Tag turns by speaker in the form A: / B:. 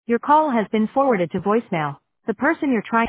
A: Your call has been forwarded to voicemail. The person you're trying